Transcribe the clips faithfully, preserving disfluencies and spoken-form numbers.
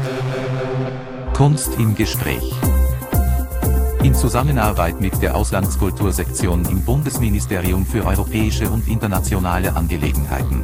Kunst im Gespräch. In Zusammenarbeit mit der Auslandskultursektion im Bundesministerium für europäische und internationale Angelegenheiten.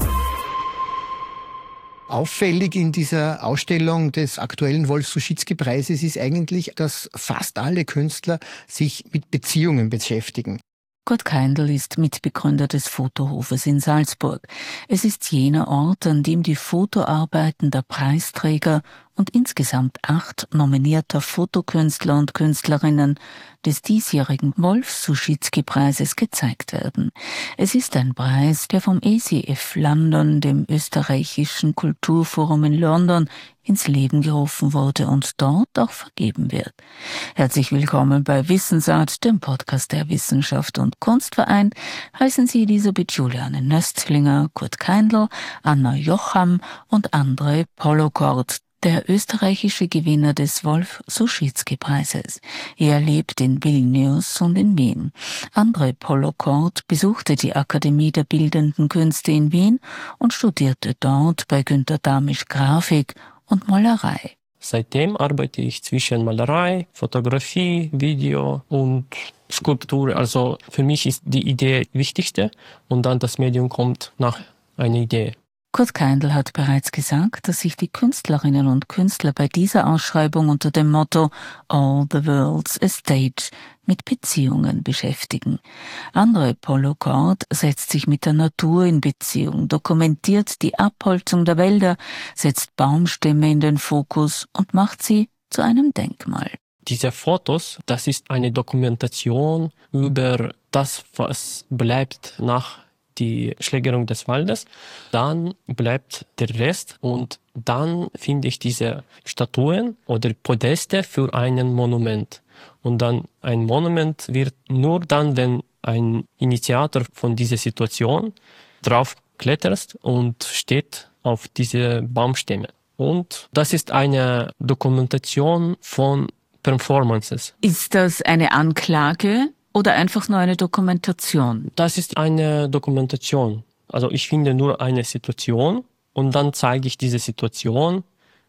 Auffällig in dieser Ausstellung des aktuellen Wolf-Suschitzky-Preises ist eigentlich, dass fast alle Künstler sich mit Beziehungen beschäftigen. Kurt Keindl ist Mitbegründer des Fotohofes in Salzburg. Es ist jener Ort, an dem die Fotoarbeiten der Preisträger und insgesamt acht nominierter Fotokünstler und Künstlerinnen des diesjährigen Wolf-Suschitzky-Preises gezeigt werden. Es ist ein Preis, der vom E C F London, dem österreichischen Kulturforum in London, ins Leben gerufen wurde und dort auch vergeben wird. Herzlich willkommen bei Wissensart, dem Podcast der Wissenschaft und Kunstverein. Heißen Sie Elisabeth Juliane Nöstlinger, Kurt Keindl, Anna Jocham und André Polokort, der österreichische Gewinner des Wolf-Suschitzky-Preises. Er lebt in Vilnius und in Wien. André Polokort besuchte die Akademie der Bildenden Künste in Wien und studierte dort bei Günter Damisch Grafik und Malerei. Seitdem arbeite ich zwischen Malerei, Fotografie, Video und Skulptur. Also für mich ist die Idee wichtigste und dann das Medium kommt nach einer Idee. Kurt Keindl hat bereits gesagt, dass sich die Künstlerinnen und Künstler bei dieser Ausschreibung unter dem Motto All the World's a Stage mit Beziehungen beschäftigen. André Polokort setzt sich mit der Natur in Beziehung, dokumentiert die Abholzung der Wälder, setzt Baumstämme in den Fokus und macht sie zu einem Denkmal. Diese Fotos, das ist eine Dokumentation über das, was bleibt nach die Schlägerung des Waldes, dann bleibt der Rest und dann finde ich diese Statuen oder Podeste für ein Monument. Und dann ein Monument wird nur dann, wenn ein Initiator von dieser Situation drauf klettert und steht auf diese Baumstämme. Und das ist eine Dokumentation von Performances. Ist das eine Anklage oder einfach nur eine Dokumentation? Das ist eine Dokumentation. Also ich finde nur eine Situation und dann zeige ich diese Situation.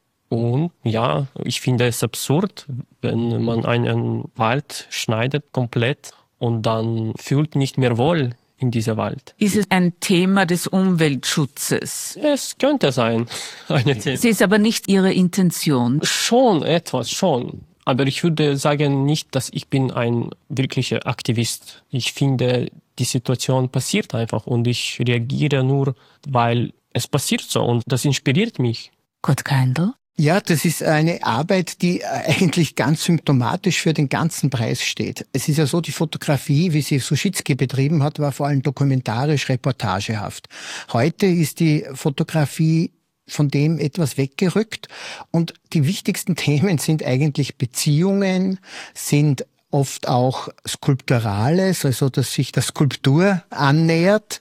Und ja, ich finde es absurd, wenn man einen Wald schneidet komplett und dann fühlt nicht mehr wohl in diesem Wald. Ist es ein Thema des Umweltschutzes? Es könnte sein. Eine Thema. Es ist aber nicht Ihre Intention. Schon etwas, schon. Aber ich würde sagen nicht, dass ich bin ein wirklicher Aktivist. Ich finde, die Situation passiert einfach und ich reagiere nur, weil es passiert so und das inspiriert mich. Kurt Keindl? Ja, das ist eine Arbeit, die eigentlich ganz symptomatisch für den ganzen Preis steht. Es ist ja so, die Fotografie, wie sie Suschitzky betrieben hat, war vor allem dokumentarisch, reportagehaft. Heute ist die Fotografie von dem etwas weggerückt und die wichtigsten Themen sind eigentlich Beziehungen, sind oft auch Skulpturales, also dass sich der Skulptur annähert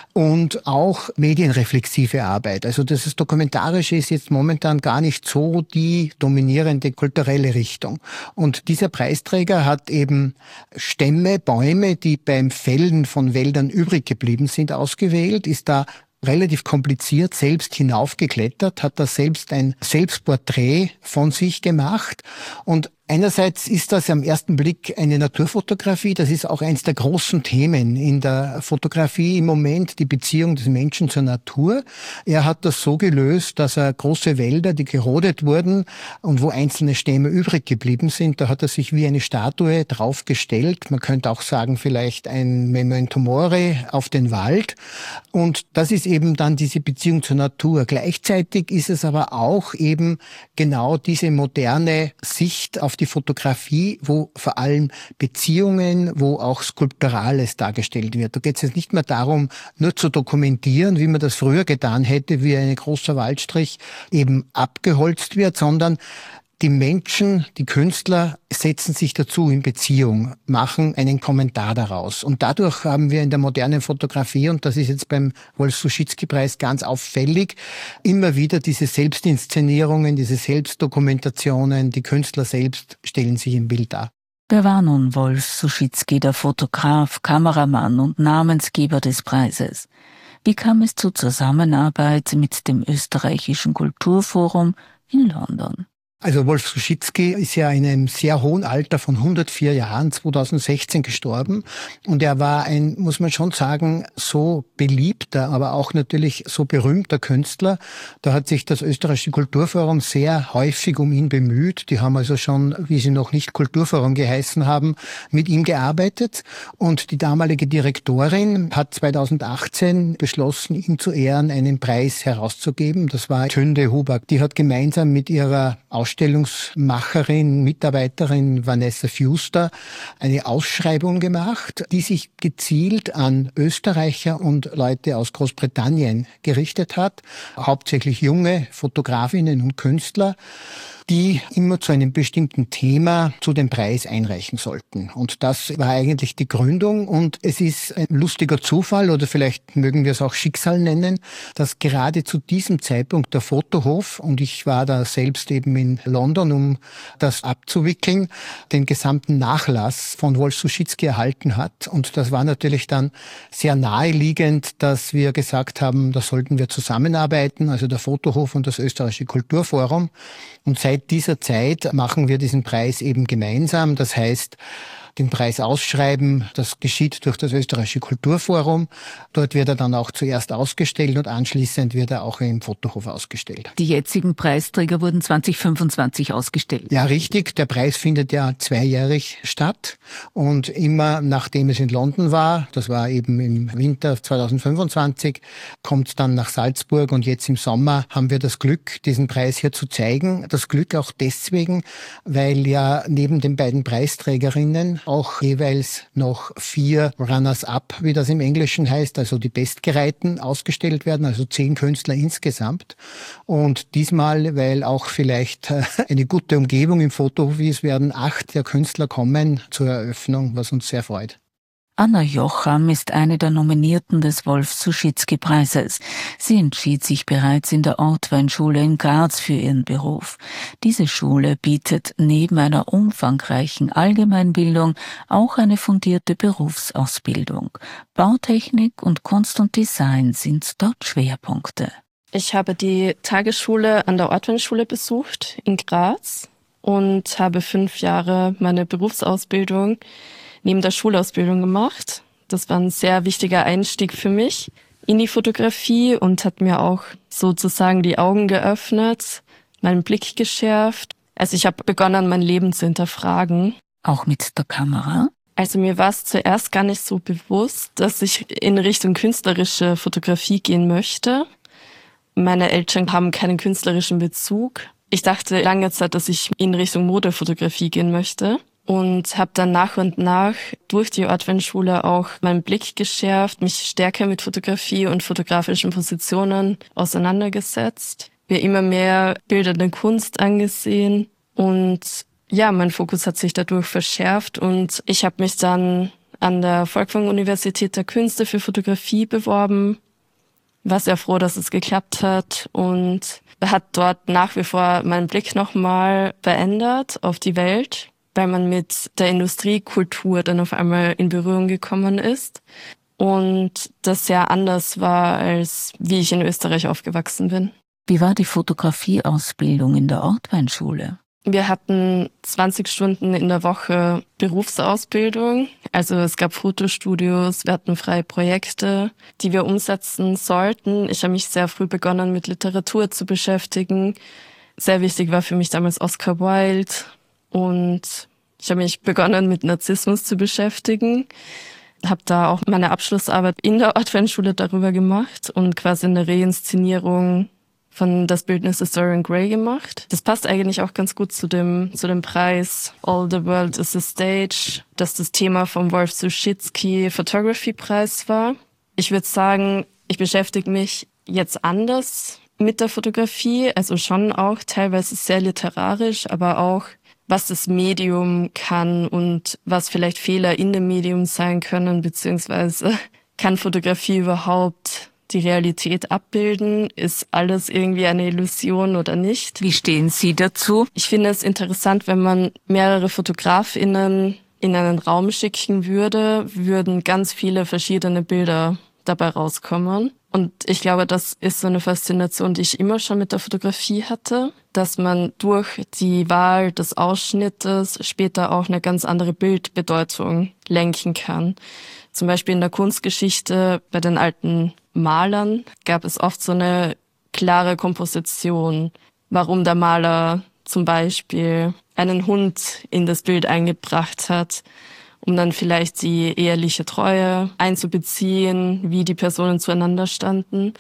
und auch medienreflexive Arbeit. Also das Dokumentarische ist jetzt momentan gar nicht so die dominierende kulturelle Richtung. Und dieser Preisträger hat eben Stämme, Bäume, die beim Fällen von Wäldern übrig geblieben sind, ausgewählt, ist da relativ kompliziert selbst hinaufgeklettert, hat da selbst ein Selbstporträt von sich gemacht und einerseits ist das am ersten Blick eine Naturfotografie, das ist auch eins der großen Themen in der Fotografie im Moment, die Beziehung des Menschen zur Natur. Er hat das so gelöst, dass er große Wälder, die gerodet wurden und wo einzelne Stämme übrig geblieben sind, da hat er sich wie eine Statue draufgestellt, man könnte auch sagen vielleicht ein Memento Mori auf den Wald und das ist eben dann diese Beziehung zur Natur. Gleichzeitig ist es aber auch eben genau diese moderne Sicht auf die Fotografie, wo vor allem Beziehungen, wo auch Skulpturales dargestellt wird. Da geht es jetzt nicht mehr darum, nur zu dokumentieren, wie man das früher getan hätte, wie ein großer Waldstrich eben abgeholzt wird, sondern die Menschen, die Künstler setzen sich dazu in Beziehung, machen einen Kommentar daraus. Und dadurch haben wir in der modernen Fotografie, und das ist jetzt beim Wolf-Suschitzky-Preis ganz auffällig, immer wieder diese Selbstinszenierungen, diese Selbstdokumentationen, die Künstler selbst stellen sich im Bild dar. Wer war nun Wolf-Suschitzky, der Fotograf, Kameramann und Namensgeber des Preises? Wie kam es zur Zusammenarbeit mit dem österreichischen Kulturforum in London? Also Wolf Suschitzky ist ja in einem sehr hohen Alter von hundertvier Jahren zweitausendsechzehn gestorben. Und er war ein, muss man schon sagen, so beliebter, aber auch natürlich so berühmter Künstler. Da hat sich das Österreichische Kulturforum sehr häufig um ihn bemüht. Die haben also schon, wie sie noch nicht Kulturforum geheißen haben, mit ihm gearbeitet. Und die damalige Direktorin hat zweitausendachtzehn beschlossen, ihm zu Ehren einen Preis herauszugeben. Das war Tünde Huber. Die hat gemeinsam mit ihrer Ausstellungsmacherin, Mitarbeiterin Vanessa Fuster eine Ausschreibung gemacht, die sich gezielt an Österreicher und Leute aus Großbritannien gerichtet hat, hauptsächlich junge Fotografinnen und Künstler, die immer zu einem bestimmten Thema zu dem Preis einreichen sollten. Und das war eigentlich die Gründung. Und es ist ein lustiger Zufall, oder vielleicht mögen wir es auch Schicksal nennen, dass gerade zu diesem Zeitpunkt der Fotohof, und ich war da selbst eben in London, um das abzuwickeln, den gesamten Nachlass von Wolf Suschitzky erhalten hat. Und das war natürlich dann sehr naheliegend, dass wir gesagt haben, da sollten wir zusammenarbeiten, also der Fotohof und das Österreichische Kulturforum. Und seit dieser Zeit machen wir diesen Preis eben gemeinsam. Das heißt, den Preis ausschreiben, das geschieht durch das Österreichische Kulturforum. Dort wird er dann auch zuerst ausgestellt und anschließend wird er auch im Fotohof ausgestellt. Die jetzigen Preisträger wurden zwanzig fünfundzwanzig ausgestellt. Ja, richtig. Der Preis findet ja zweijährig statt und immer nachdem es in London war, das war eben im Winter zweitausendfünfundzwanzig, kommt es dann nach Salzburg und jetzt im Sommer haben wir das Glück, diesen Preis hier zu zeigen. Das Glück auch deswegen, weil ja neben den beiden Preisträgerinnen auch jeweils noch vier Runners-up, wie das im Englischen heißt, also die Bestgereihten ausgestellt werden, also zehn Künstler insgesamt. Und diesmal, weil auch vielleicht eine gute Umgebung im Fotohof ist, werden acht der Künstler kommen zur Eröffnung, was uns sehr freut. Anna Jocham ist eine der Nominierten des Wolf-Suschitzky-Preises. Sie entschied sich bereits in der Ortweinschule in Graz für ihren Beruf. Diese Schule bietet neben einer umfangreichen Allgemeinbildung auch eine fundierte Berufsausbildung. Bautechnik und Kunst und Design sind dort Schwerpunkte. Ich habe die Tagesschule an der Ortweinschule besucht in Graz und habe fünf Jahre meine Berufsausbildung neben der Schulausbildung gemacht. Das war ein sehr wichtiger Einstieg für mich in die Fotografie und hat mir auch sozusagen die Augen geöffnet, meinen Blick geschärft. Also ich habe begonnen, mein Leben zu hinterfragen. Auch mit der Kamera? Also mir war es zuerst gar nicht so bewusst, dass ich in Richtung künstlerische Fotografie gehen möchte. Meine Eltern haben keinen künstlerischen Bezug. Ich dachte lange Zeit, dass ich in Richtung Modefotografie gehen möchte. Und habe dann nach und nach durch die Ortweinschule auch meinen Blick geschärft, mich stärker mit Fotografie und fotografischen Positionen auseinandergesetzt, mir immer mehr bildende Kunst angesehen und ja, mein Fokus hat sich dadurch verschärft und ich habe mich dann an der Folkwang-Universität der Künste für Fotografie beworben, war sehr froh, dass es geklappt hat und hat dort nach wie vor meinen Blick nochmal verändert auf die Welt, weil man mit der Industriekultur dann auf einmal in Berührung gekommen ist und das sehr anders war, als wie ich in Österreich aufgewachsen bin. Wie war die Fotografieausbildung in der Ortweinschule? Wir hatten zwanzig Stunden in der Woche Berufsausbildung. Also es gab Fotostudios, wir hatten freie Projekte, die wir umsetzen sollten. Ich habe mich sehr früh begonnen, mit Literatur zu beschäftigen. Sehr wichtig war für mich damals Oscar Wilde. Und ich habe mich begonnen, mit Narzissmus zu beschäftigen. Habe da auch meine Abschlussarbeit in der Ortweinschule darüber gemacht und quasi eine Reinszenierung von Das Bildnis des Dorian Gray gemacht. Das passt eigentlich auch ganz gut zu dem zu dem Preis All the World is a Stage, das das Thema vom Wolf Suschitzky Photography Preis war. Ich würde sagen, ich beschäftige mich jetzt anders mit der Fotografie, also schon auch teilweise sehr literarisch, aber auch was das Medium kann und was vielleicht Fehler in dem Medium sein können, beziehungsweise kann Fotografie überhaupt die Realität abbilden? Ist alles irgendwie eine Illusion oder nicht? Wie stehen Sie dazu? Ich finde es interessant, wenn man mehrere FotografInnen in einen Raum schicken würde, würden ganz viele verschiedene Bilder dabei rauskommen. Und ich glaube, das ist so eine Faszination, die ich immer schon mit der Fotografie hatte, dass man durch die Wahl des Ausschnittes später auch eine ganz andere Bildbedeutung lenken kann. Zum Beispiel in der Kunstgeschichte bei den alten Malern gab es oft so eine klare Komposition, warum der Maler zum Beispiel einen Hund in das Bild eingebracht hat, um dann vielleicht die eheliche Treue einzubeziehen, wie die Personen zueinander standen.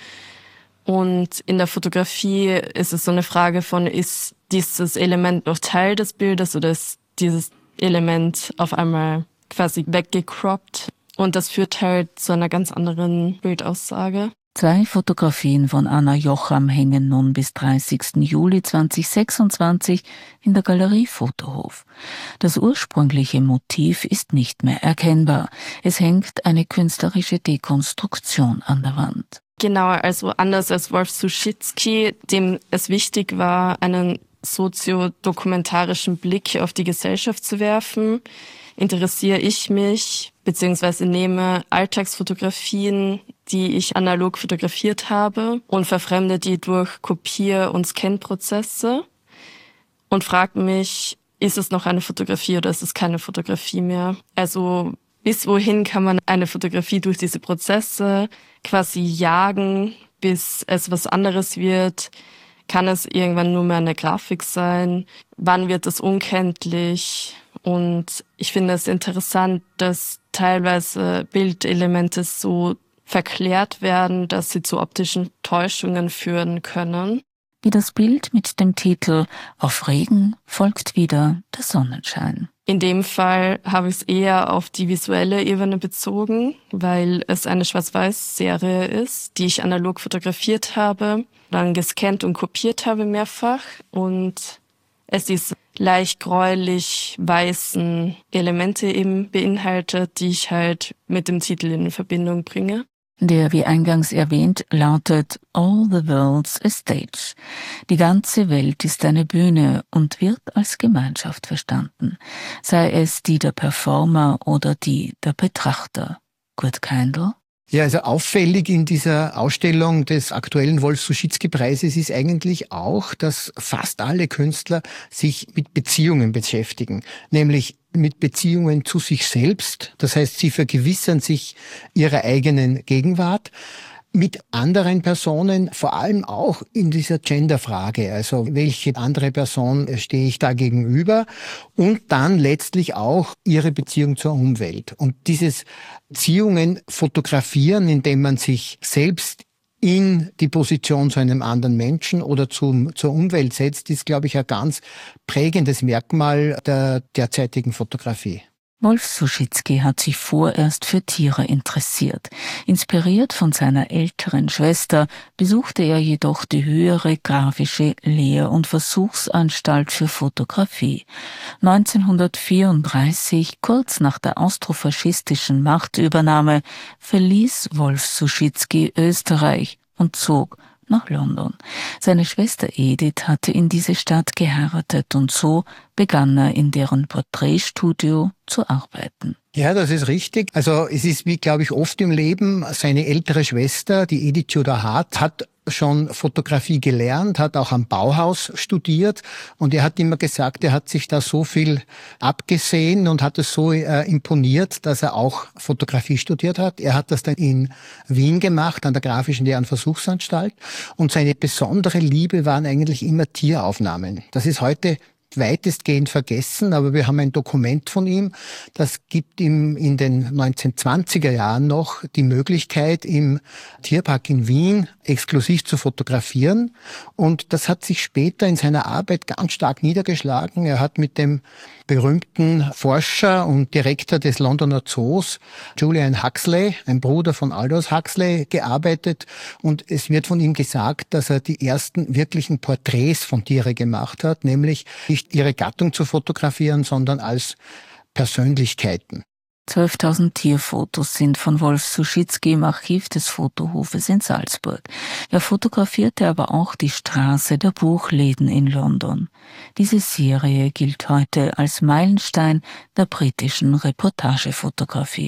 Und in der Fotografie ist es so eine Frage von, ist dieses Element noch Teil des Bildes oder ist dieses Element auf einmal quasi weggecroppt? Und das führt halt zu einer ganz anderen Bildaussage. Zwei Fotografien von Anna Jocham hängen nun bis dreißigsten Juli zweitausendsechsundzwanzig in der Galerie Fotohof. Das ursprüngliche Motiv ist nicht mehr erkennbar. Es hängt eine künstlerische Dekonstruktion an der Wand. Genau, also anders als Wolf Suschitzky, dem es wichtig war, einen soziodokumentarischen Blick auf die Gesellschaft zu werfen, interessiere ich mich bzw. nehme Alltagsfotografien, die ich analog fotografiert habe und verfremde die durch Kopier- und Scan-Prozesse und frage mich, ist es noch eine Fotografie oder ist es keine Fotografie mehr? Also bis wohin kann man eine Fotografie durch diese Prozesse quasi jagen, bis es was anderes wird? Kann es irgendwann nur mehr eine Grafik sein? Wann wird es unkenntlich? Und ich finde es interessant, dass teilweise Bildelemente so verklärt werden, dass sie zu optischen Täuschungen führen können. Wie das Bild mit dem Titel »Auf Regen folgt wieder der Sonnenschein«. In dem Fall habe ich es eher auf die visuelle Ebene bezogen, weil es eine Schwarz-Weiß-Serie ist, die ich analog fotografiert habe, dann gescannt und kopiert habe mehrfach und es diese leicht gräulich weißen Elemente eben beinhaltet, die ich halt mit dem Titel in Verbindung bringe. Der, wie eingangs erwähnt, lautet All the World's a Stage. Die ganze Welt ist eine Bühne und wird als Gemeinschaft verstanden, sei es die der Performer oder die der Betrachter. Kurt Keindl? Ja, also auffällig in dieser Ausstellung des aktuellen Wolf-Suschitzky-Preises ist eigentlich auch, dass fast alle Künstler sich mit Beziehungen beschäftigen, nämlich mit Beziehungen zu sich selbst. Das heißt, sie vergewissern sich ihrer eigenen Gegenwart mit anderen Personen, vor allem auch in dieser Genderfrage, also welche andere Person stehe ich da gegenüber und dann letztlich auch ihre Beziehung zur Umwelt. Und dieses Beziehungen fotografieren, indem man sich selbst in die Position zu einem anderen Menschen oder zum, zur Umwelt setzt, ist, glaube ich, ein ganz prägendes Merkmal der derzeitigen Fotografie. Wolf Suschitzky hat sich vorerst für Tiere interessiert. Inspiriert von seiner älteren Schwester besuchte er jedoch die höhere grafische Lehr- und Versuchsanstalt für Fotografie. neunzehnhundertvierunddreißig, kurz nach der austrofaschistischen Machtübernahme, verließ Wolf Suschitzky Österreich und zog nach London. Seine Schwester Edith hatte in diese Stadt geheiratet und so begann er in deren Porträtstudio zu arbeiten. Ja, das ist richtig. Also es ist, wie glaube ich oft im Leben, seine ältere Schwester, die Edith Tudor Hart, hat schon Fotografie gelernt, hat auch am Bauhaus studiert und er hat immer gesagt, er hat sich da so viel abgesehen und hat es so äh, imponiert, dass er auch Fotografie studiert hat. Er hat das dann in Wien gemacht, an der Grafischen Lehr- und Versuchsanstalt und seine besondere Liebe waren eigentlich immer Tieraufnahmen. Das ist heute weitestgehend vergessen, aber wir haben ein Dokument von ihm, das gibt ihm in den neunzehnhundertzwanziger Jahren noch die Möglichkeit, im Tierpark in Wien exklusiv zu fotografieren und das hat sich später in seiner Arbeit ganz stark niedergeschlagen. Er hat mit dem berühmten Forscher und Direktor des Londoner Zoos, Julian Huxley, ein Bruder von Aldous Huxley, gearbeitet und es wird von ihm gesagt, dass er die ersten wirklichen Porträts von Tieren gemacht hat, nämlich nicht ihre Gattung zu fotografieren, sondern als Persönlichkeiten. zwölftausend Tierfotos sind von Wolf Suschitzky im Archiv des Fotohofes in Salzburg. Er fotografierte aber auch die Straße der Buchläden in London. Diese Serie gilt heute als Meilenstein der britischen Reportagefotografie.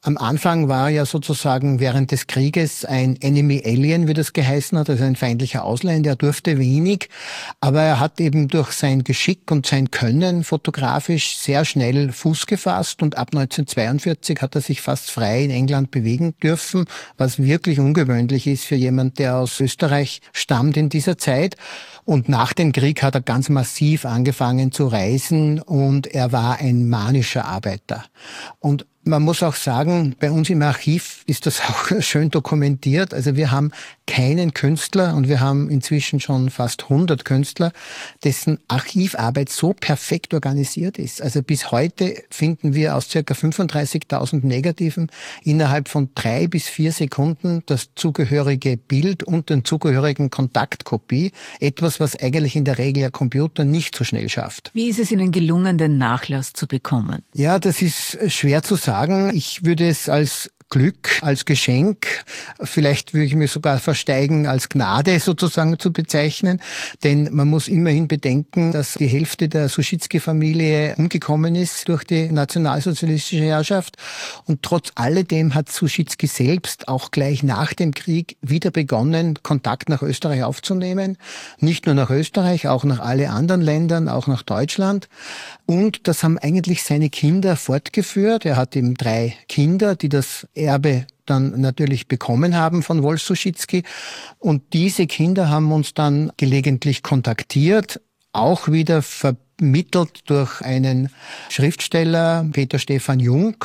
Am Anfang war er ja sozusagen während des Krieges ein Enemy Alien, wie das geheißen hat, also ein feindlicher Ausländer. Er durfte wenig, aber er hat eben durch sein Geschick und sein Können fotografisch sehr schnell Fuß gefasst und ab neunzehnhundertzweiundvierzig hat er sich fast frei in England bewegen dürfen, was wirklich ungewöhnlich ist für jemand, der aus Österreich stammt in dieser Zeit. Und nach dem Krieg hat er ganz massiv angefangen zu reisen und er war ein manischer Arbeiter. Und man muss auch sagen, bei uns im Archiv ist das auch schön dokumentiert. Also wir haben keinen Künstler und wir haben inzwischen schon fast hundert Künstler, dessen Archivarbeit so perfekt organisiert ist. Also bis heute finden wir aus ca. fünfunddreißigtausend Negativen innerhalb von drei bis vier Sekunden das zugehörige Bild und den zugehörigen Kontaktkopie. Etwas, was eigentlich in der Regel der Computer nicht so schnell schafft. Wie ist es Ihnen gelungen, den Nachlass zu bekommen? Ja, das ist schwer zu sagen. Ich würde es als Glück, als Geschenk, vielleicht würde ich mir sogar versteigen, als Gnade sozusagen zu bezeichnen. Denn man muss immerhin bedenken, dass die Hälfte der Suschitzky-Familie umgekommen ist durch die nationalsozialistische Herrschaft. Und trotz alledem hat Suschitzky selbst auch gleich nach dem Krieg wieder begonnen, Kontakt nach Österreich aufzunehmen. Nicht nur nach Österreich, auch nach alle anderen Ländern, auch nach Deutschland. Und das haben eigentlich seine Kinder fortgeführt. Er hat eben drei Kinder, die das Erbe dann natürlich bekommen haben von Wolf Suschitzky. Und diese Kinder haben uns dann gelegentlich kontaktiert, auch wieder vermittelt durch einen Schriftsteller, Peter Stephan Jung,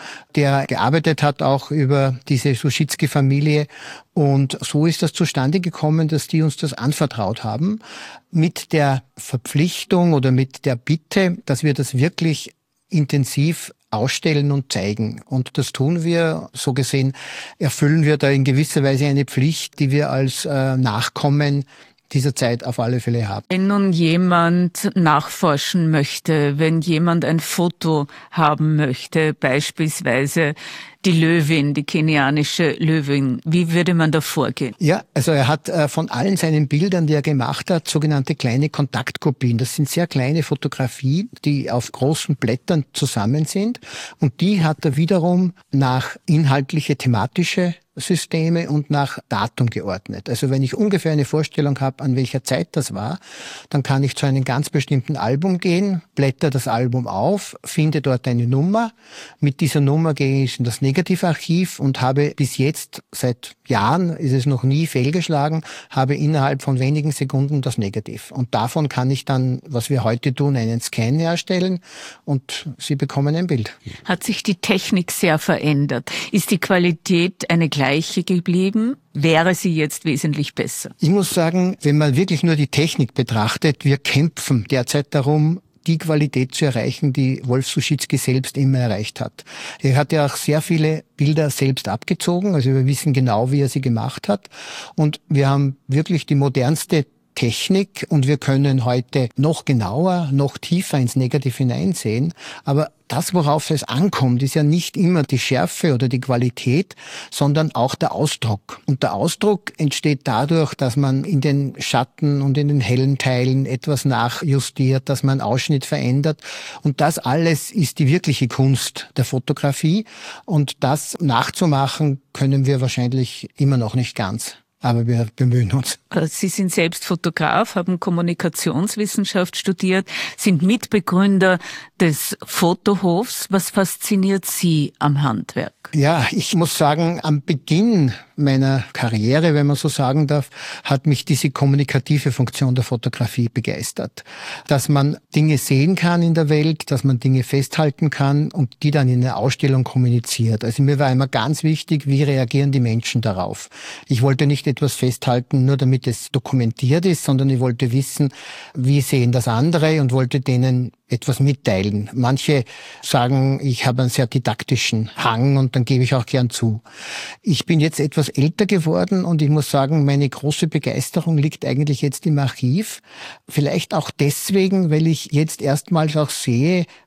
der gearbeitet hat auch über diese Suschitzky-Familie. Und so ist das zustande gekommen, dass die uns das anvertraut haben, mit der Verpflichtung oder mit der Bitte, dass wir das wirklich intensiv ausstellen und zeigen. Und das tun wir. So gesehen erfüllen wir da in gewisser Weise eine Pflicht, die wir als äh, Nachkommen dieser Zeit auf alle Fälle haben. Wenn nun jemand nachforschen möchte, wenn jemand ein Foto haben möchte, beispielsweise die Löwin, die kenianische Löwin, wie würde man da vorgehen? Ja, also er hat äh, von allen seinen Bildern, die er gemacht hat, sogenannte kleine Kontaktkopien. Das sind sehr kleine Fotografien, die auf großen Blättern zusammen sind. Und die hat er wiederum nach inhaltliche, thematische Systeme und nach Datum geordnet. Also wenn ich ungefähr eine Vorstellung habe, an welcher Zeit das war, dann kann ich zu einem ganz bestimmten Album gehen, blätter das Album auf, finde dort eine Nummer. Mit dieser Nummer gehe ich in das Negativarchiv und habe bis jetzt, seit Jahren ist es noch nie fehlgeschlagen, habe innerhalb von wenigen Sekunden das Negativ. Und davon kann ich dann, was wir heute tun, einen Scan herstellen und Sie bekommen ein Bild. Hat sich die Technik sehr verändert? Ist die Qualität eine gleiche geblieben? Wäre sie jetzt wesentlich besser? Ich muss sagen, wenn man wirklich nur die Technik betrachtet, wir kämpfen derzeit darum, die Qualität zu erreichen, die Wolf Suschitzky selbst immer erreicht hat. Er hat ja auch sehr viele Bilder selbst abgezogen, also wir wissen genau, wie er sie gemacht hat. Und wir haben wirklich die modernste Technik und wir können heute noch genauer, noch tiefer ins Negativ hineinsehen. Aber das, worauf es ankommt, ist ja nicht immer die Schärfe oder die Qualität, sondern auch der Ausdruck. Und der Ausdruck entsteht dadurch, dass man in den Schatten und in den hellen Teilen etwas nachjustiert, dass man Ausschnitt verändert. Und das alles ist die wirkliche Kunst der Fotografie. Und das nachzumachen können wir wahrscheinlich immer noch nicht ganz. Aber wir bemühen uns. Sie sind selbst Fotograf, haben Kommunikationswissenschaft studiert, sind Mitbegründer des Fotohofs. Was fasziniert Sie am Handwerk? Ja, ich muss sagen, am Beginn meiner Karriere, wenn man so sagen darf, hat mich diese kommunikative Funktion der Fotografie begeistert. Dass man Dinge sehen kann in der Welt, dass man Dinge festhalten kann und die dann in einer Ausstellung kommuniziert. Also mir war immer ganz wichtig, wie reagieren die Menschen darauf. Ich wollte nicht etwas festhalten, nur damit es dokumentiert ist, sondern ich wollte wissen, wie sehen das andere und wollte denen etwas mitteilen. Manche sagen, ich habe einen sehr didaktischen Hang und dann gebe ich auch gern zu. Ich bin jetzt etwas älter geworden und ich muss sagen, meine große Begeisterung liegt eigentlich jetzt im Archiv. Vielleicht auch deswegen, weil ich jetzt erstmals auch sehe,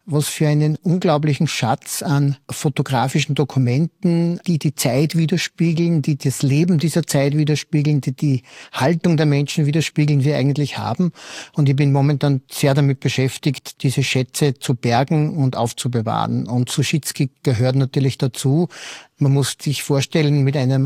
was für einen unglaublichen Schatz an fotografischen Dokumenten, die die Zeit widerspiegeln, die das Leben dieser Zeit widerspiegeln, die die Haltung der Menschen widerspiegeln, wir eigentlich haben. Und ich bin momentan sehr damit beschäftigt, diese Schätze zu bergen und aufzubewahren. Und Suschitzky gehört natürlich dazu. Man muss sich vorstellen, mit einer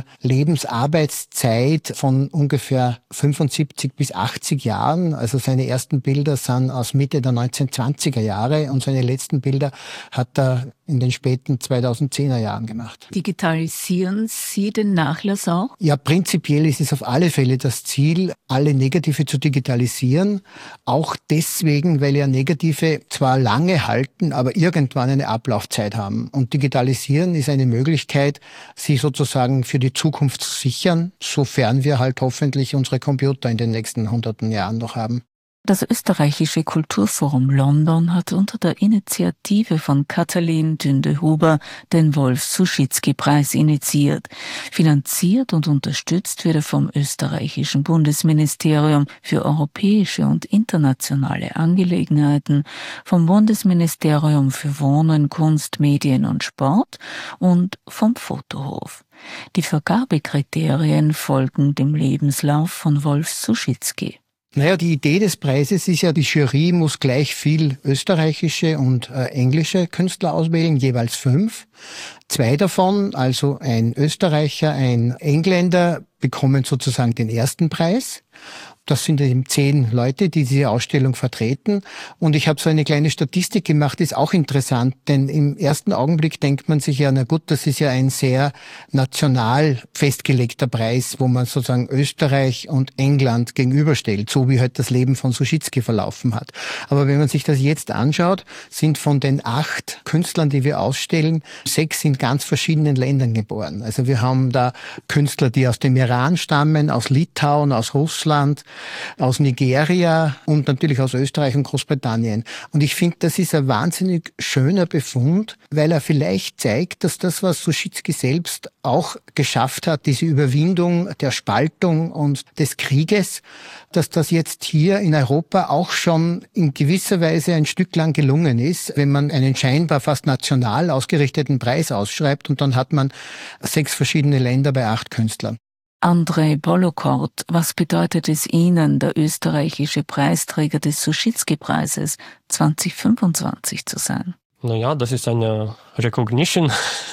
Lebensarbeitszeit von ungefähr fünfundsiebzig bis achtzig Jahren. Also seine ersten Bilder sind aus Mitte der neunzehnhundertzwanziger Jahre und seine letzten Bilder hat er in den späten zweitausendzehner Jahren gemacht. Digitalisieren Sie den Nachlass auch? Ja, prinzipiell ist es auf alle Fälle das Ziel, alle Negative zu digitalisieren. Auch deswegen, weil ja Negative zwar lange halten, aber irgendwann eine Ablaufzeit haben. Und digitalisieren ist eine Möglichkeit, sie sozusagen für die Zukunft zu sichern, sofern wir halt hoffentlich unsere Computer in den nächsten hunderten Jahren noch haben. Das österreichische Kulturforum London hat unter der Initiative von Katalin Dünde-Huber den Wolf-Suschitzky-Preis initiiert. Finanziert und unterstützt wird er vom österreichischen Bundesministerium für europäische und internationale Angelegenheiten, vom Bundesministerium für Wohnen, Kunst, Medien und Sport und vom Fotohof. Die Vergabekriterien folgen dem Lebenslauf von Wolf Suschitzky. Naja, die Idee des Preises ist ja, die Jury muss gleich viel österreichische und äh, englische Künstler auswählen, jeweils fünf. Zwei davon, also ein Österreicher, ein Engländer, bekommen sozusagen den ersten Preis. Das sind eben zehn Leute, die diese Ausstellung vertreten. Und ich habe so eine kleine Statistik gemacht, ist auch interessant, denn im ersten Augenblick denkt man sich ja, na gut, das ist ja ein sehr national festgelegter Preis, wo man sozusagen Österreich und England gegenüberstellt, so wie halt das Leben von Suschitzky verlaufen hat. Aber wenn man sich das jetzt anschaut, sind von den acht Künstlern, die wir ausstellen, sechs in ganz verschiedenen Ländern geboren. Also wir haben da Künstler, die aus dem Iran stammen, aus Litauen, aus Russland, aus Nigeria und natürlich aus Österreich und Großbritannien. Und ich finde, das ist ein wahnsinnig schöner Befund, weil er vielleicht zeigt, dass das, was Suschitzky selbst auch geschafft hat, diese Überwindung der Spaltung und des Krieges, dass das jetzt hier in Europa auch schon in gewisser Weise ein Stück lang gelungen ist, wenn man einen scheinbar fast national ausgerichteten Preis ausschreibt und dann hat man sechs verschiedene Länder bei acht Künstlern. Andrei Bolokort, was bedeutet es Ihnen, der österreichische Preisträger des Suschitzky-Preises zweitausendfünfundzwanzig zu sein? Naja, das ist eine Recognition.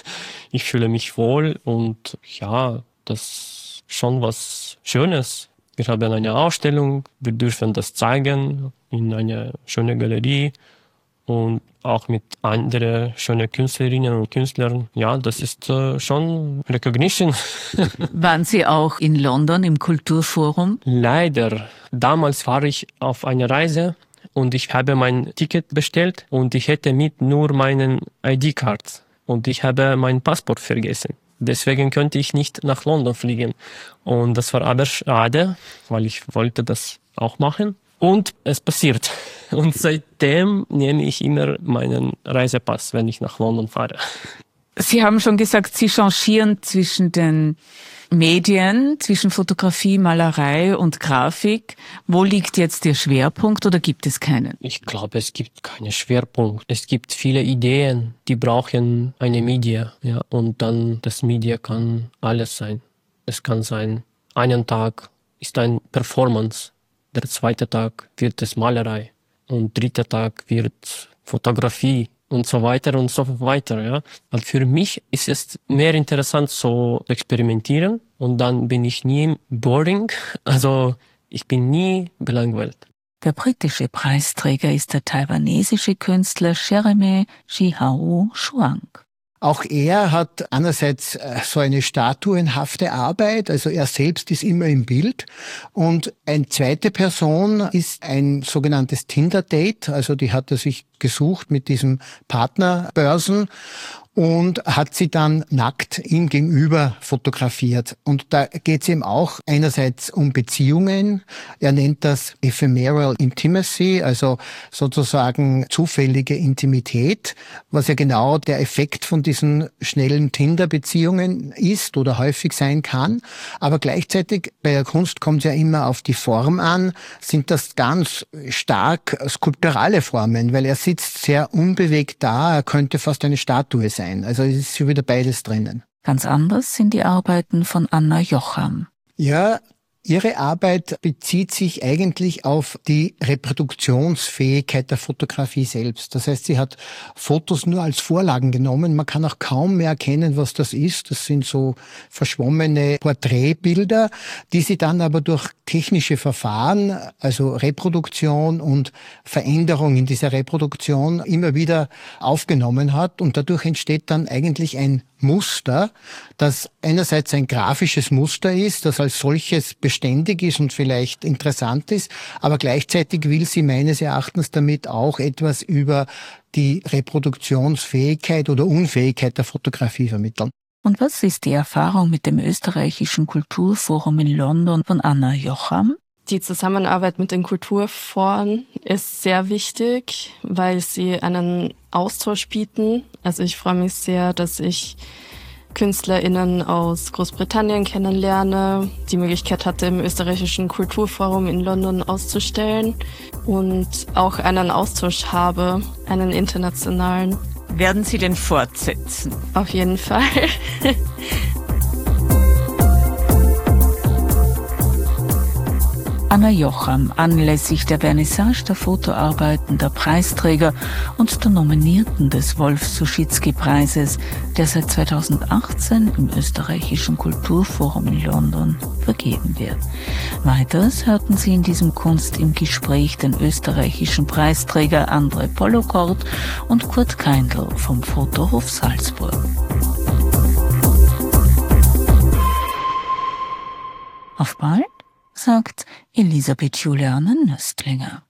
Ich fühle mich wohl und ja, das ist schon was Schönes. Wir haben eine Ausstellung, wir dürfen das zeigen in einer schönen Galerie und auch mit anderen schönen Künstlerinnen und Künstlern. Ja, das ist äh, schon Recognition. Waren Sie auch in London im Kulturforum? Leider. Damals war ich auf einer Reise und ich habe mein Ticket bestellt und ich hätte mit nur meinen I D-Card und ich habe mein Passport vergessen. Deswegen könnte ich nicht nach London fliegen. Und das war aber schade, weil ich wollte das auch machen. Und es passiert. Und seitdem nehme ich immer meinen Reisepass, wenn ich nach London fahre. Sie haben schon gesagt, Sie changieren zwischen den Medien, zwischen Fotografie, Malerei und Grafik. Wo liegt jetzt Ihr Schwerpunkt oder gibt es keinen? Ich glaube, es gibt keinen Schwerpunkt. Es gibt viele Ideen, die brauchen eine Media. Ja, und dann das Media kann alles sein. Es kann sein, einen Tag ist ein Performance. Der zweite Tag wird es Malerei und dritter Tag wird Fotografie und so weiter und so weiter. Ja. Und für mich ist es mehr interessant, so zu experimentieren und dann bin ich nie boring, also ich bin nie gelangweilt. Der britische Preisträger ist der taiwanesische Künstler Jeremy Shihao Zhuang. Auch er hat einerseits so eine statuenhafte Arbeit, also er selbst ist immer im Bild. Und eine zweite Person ist ein sogenanntes Tinder-Date, also die hat er sich gesucht mit diesem Partnerbörsen. und hat sie dann nackt ihm gegenüber fotografiert. Und da geht es ihm auch einerseits um Beziehungen. Er nennt das Ephemeral Intimacy, also sozusagen zufällige Intimität, was ja genau der Effekt von diesen schnellen Tinder-Beziehungen ist oder häufig sein kann. Aber gleichzeitig, bei der Kunst kommt es ja immer auf die Form an, sind das ganz stark skulpturale Formen, weil er sitzt sehr unbewegt da, er könnte fast eine Statue sein. Also es ist schon wieder beides drinnen. Ganz anders sind die Arbeiten von Anna Jocham. Ja, ihre Arbeit bezieht sich eigentlich auf die Reproduktionsfähigkeit der Fotografie selbst. Das heißt, sie hat Fotos nur als Vorlagen genommen. Man kann auch kaum mehr erkennen, was das ist. Das sind so verschwommene Porträtbilder, die sie dann aber durch technische Verfahren, also Reproduktion und Veränderung in dieser Reproduktion immer wieder aufgenommen hat. Und dadurch entsteht dann eigentlich ein Muster, das einerseits ein grafisches Muster ist, das als solches beständig ist und vielleicht interessant ist, aber gleichzeitig will sie meines Erachtens damit auch etwas über die Reproduktionsfähigkeit oder Unfähigkeit der Fotografie vermitteln. Und was ist die Erfahrung mit dem österreichischen Kulturforum in London von Anna Jocham? Die Zusammenarbeit mit den Kulturforen ist sehr wichtig, weil sie einen Austausch bieten. Also ich freue mich sehr, dass ich KünstlerInnen aus Großbritannien kennenlerne, die Möglichkeit hatte, im österreichischen Kulturforum in London auszustellen und auch einen Austausch habe, einen internationalen. Werden Sie den fortsetzen? Auf jeden Fall. Anna Jocham anlässlich der Vernissage der Fotoarbeiten der Preisträger und der Nominierten des Wolf-Souschizky-Preises, der seit zweitausendachtzehn im österreichischen Kulturforum in London vergeben wird. Weiters hörten Sie in diesem Kunst im Gespräch den österreichischen Preisträger André Pollokort und Kurt Keindl vom Fotohof Salzburg. Auf bald, sagt Elisabeth Juliane Nöstlinger.